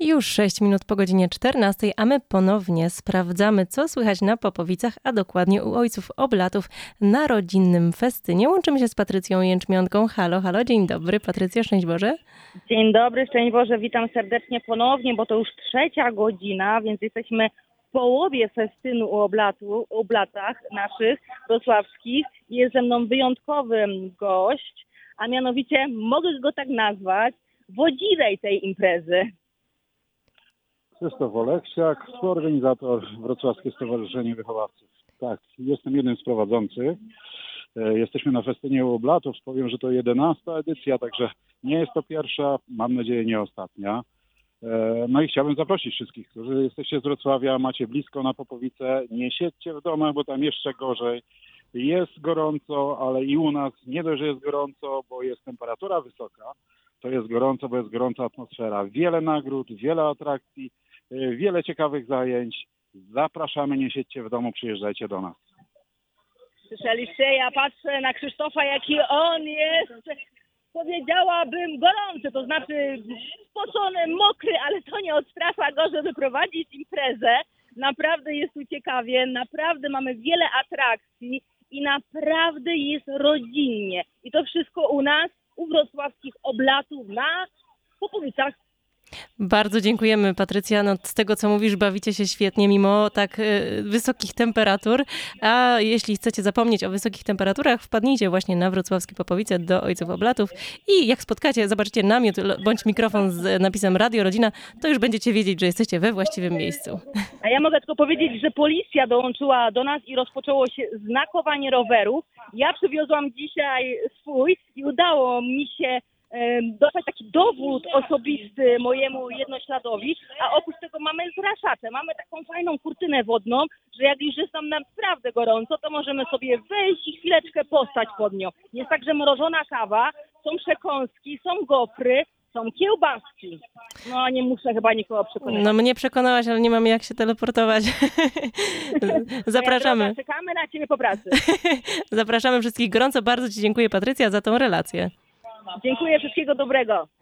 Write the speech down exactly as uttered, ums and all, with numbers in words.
Już sześć minut po godzinie czternastej, a my ponownie sprawdzamy, co słychać na Popowicach, a dokładnie u ojców Oblatów na rodzinnym festynie. Łączymy się z Patrycją Jęczmionką. Halo, halo, dzień dobry. Patrycja, szczęść Boże. Dzień dobry, szczęść Boże, witam serdecznie ponownie, bo to już trzecia godzina, więc jesteśmy w połowie festynu u Oblatu, u Oblatach naszych wrocławskich. Jest ze mną wyjątkowy gość, a mianowicie mogę go tak nazwać, wodzirej tej imprezy. Krzysztof Oleksiak, współorganizator Wrocławskie Stowarzyszenie Wychowawców. Tak, jestem jednym z prowadzących. Jesteśmy na festynie u Oblatów. Powiem, że to jedenasta edycja, także nie jest to pierwsza, mam nadzieję nie ostatnia. No i chciałbym zaprosić wszystkich, którzy jesteście z Wrocławia, macie blisko na Popowice, nie siedźcie w domach, bo tam jeszcze gorzej. Jest gorąco, ale i u nas nie dość, że jest gorąco, bo jest temperatura wysoka, to jest gorąco, bo jest gorąca atmosfera. Wiele nagród, wiele atrakcji, wiele ciekawych zajęć. Zapraszamy, nie siedźcie w domu, przyjeżdżajcie do nas. Słyszeliście? Ja patrzę na Krzysztofa, jaki on jest, powiedziałabym gorący, to znaczy spocony, mokry, ale to nie odstrasza go, żeby prowadzić imprezę. Naprawdę jest tu ciekawie, naprawdę mamy wiele atrakcji i naprawdę jest rodzinnie. I to wszystko u nas, u wrocławskich Oblatów na Popowicach. Bardzo dziękujemy, Patrycja. No, z tego, co mówisz, bawicie się świetnie mimo tak y, wysokich temperatur. A jeśli chcecie zapomnieć o wysokich temperaturach, wpadnijcie właśnie na wrocławskie Popowice do Ojców Oblatów i jak spotkacie, zobaczycie namiot bądź mikrofon z napisem Radio Rodzina, to już będziecie wiedzieć, że jesteście we właściwym miejscu. A ja mogę tylko powiedzieć, że policja dołączyła do nas i rozpoczęło się znakowanie rowerów. Ja przywiozłam dzisiaj swój i udało mi się dostać taki dowód osobisty mojemu jednośladowi, a oprócz tego mamy zraszacze, mamy taką fajną kurtynę wodną, że jak już jest nam naprawdę gorąco, to możemy sobie wejść i chwileczkę postać pod nią. Jest także mrożona kawa, są przekąski, są gofry, są kiełbaski. No nie muszę chyba nikogo przekonywać. No mnie przekonałaś, ale nie mamy jak się teleportować. Zapraszamy. Droga, czekamy na Ciebie po pracy. Zapraszamy wszystkich gorąco. Bardzo Ci dziękuję, Patrycja, za tą relację. Dziękuję, wszystkiego dobrego.